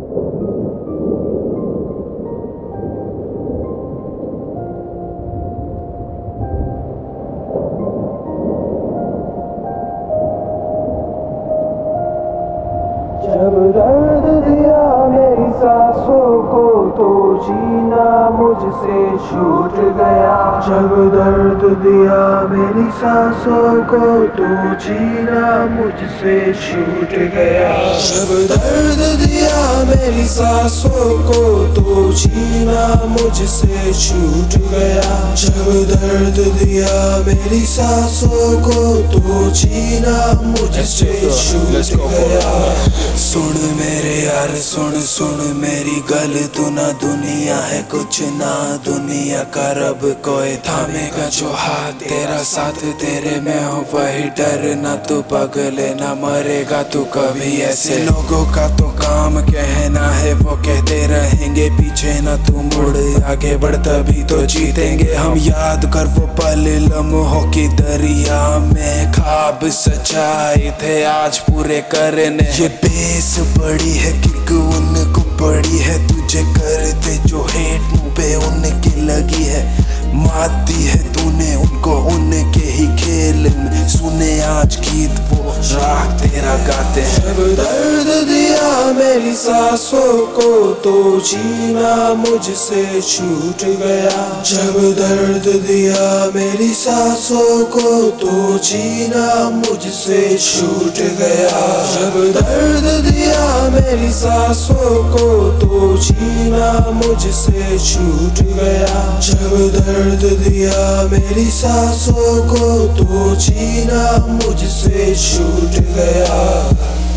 जब दर्द दिया मेरी सांसों को तो जीना मुझसे छूट गया। जब दर्द दिया मेरी सांसों को तो जीना मुझसे छूट गया। जब दर्द दिया मेरी सांसों को तो जीना मुझसे छूट गया। जब दर्द दिया मेरी सांसों को तो जीना मुझसे छूट गया। सुन मेरे यार सुन सुन मेरी गल, तू ना दुनिया है कुछ ना दुनिया का रब कोई थामेगा जो हाथ तेरा साथ तेरे में हो वही डर। ना तू पगले ना मरेगा तू कभी, ऐसे लोगों का तो काम कहना है वो कहते रहेंगे पीछे ना तू मुड़ आगे बढ़ तभी तो जीतेंगे हम। याद कर वो पल लम्हों की दरिया में ख्वाब सच्चाई थे आज पूरे करने। ये बेस बड़ी है किक उनको पड़ी है, तुझे करते जो हेट मुँह पे उनकी लगी है। मारती है तूने उनको उनके ही खेल में, सुने आज गीत वो राग तेरा गाते हैं। जब दर्द दिया मेरी सांसों को तो जीना मुझसे छूट गया। जब दर्द दिया मेरी सांसों को तो जीना मुझसे छूट गया। जब दर्द दिया मेरी सांसों को तो जीना मुझसे छूट गया। जब दर्द दिया मेरी सांसों को तो जीना मुझसे छूट गया।